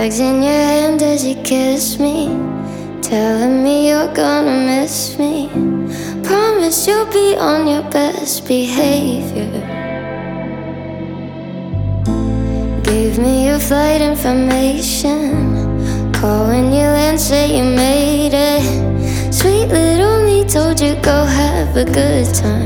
Bags in your hand as you kiss me, telling me you're gonna miss me. Promise you'll be on your best behavior. Give me your flight information. Call when you land, say you made it. Sweet little me told you go have a good time.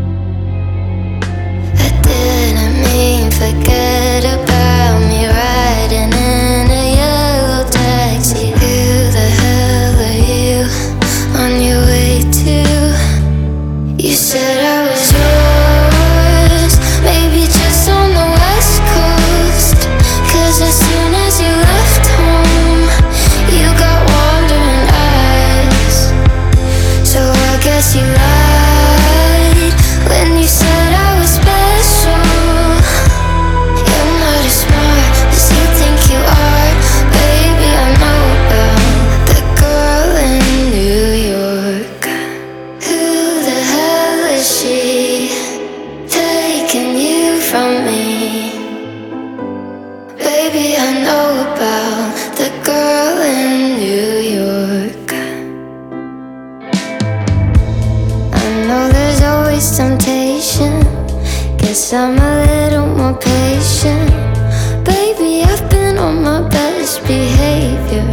I didn't mean forget about me riding in a yellow taxi. Who the hell are you on your way to? You said I was yours, maybe just on the west coast. 'Cause as soon as you left home, you got wandering eyes. So I guess you lied when you said I was special. You're not as smart as you think you are. Baby, I know about the girl in New York. Who the hell is she, taking you from me? Baby, I know about the girl in New York. I know there's always temptation. Guess I'm a little more patient. Baby, I've been on my best behavior.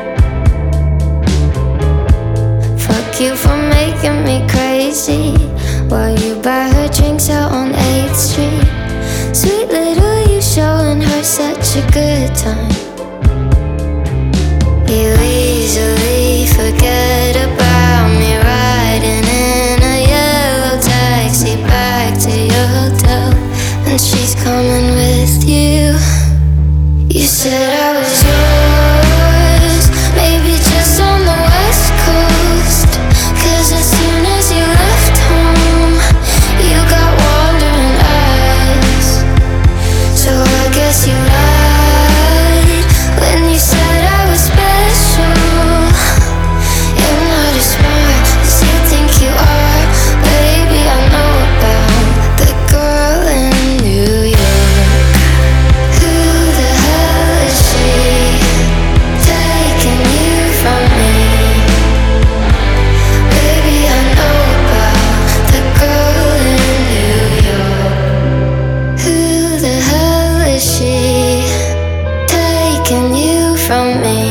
Fuck you for making me crazy while you buy her drinks out on 8th Street. Sweet little you showing her such a good time. You easily forget about me riding in a yellow taxi back to your hotel, and she's coming with you. You said I was yours, maybe just on the west coast. 'Cause as soon as you left home, you got wandering eyes. So I guess you lied when you said I was special. You're not as smart as you think you are. Baby, I know about the girl in New York. Who the hell is she, taking you from me? Baby, I know about the girl in New York. Who the hell is she, taking you from me?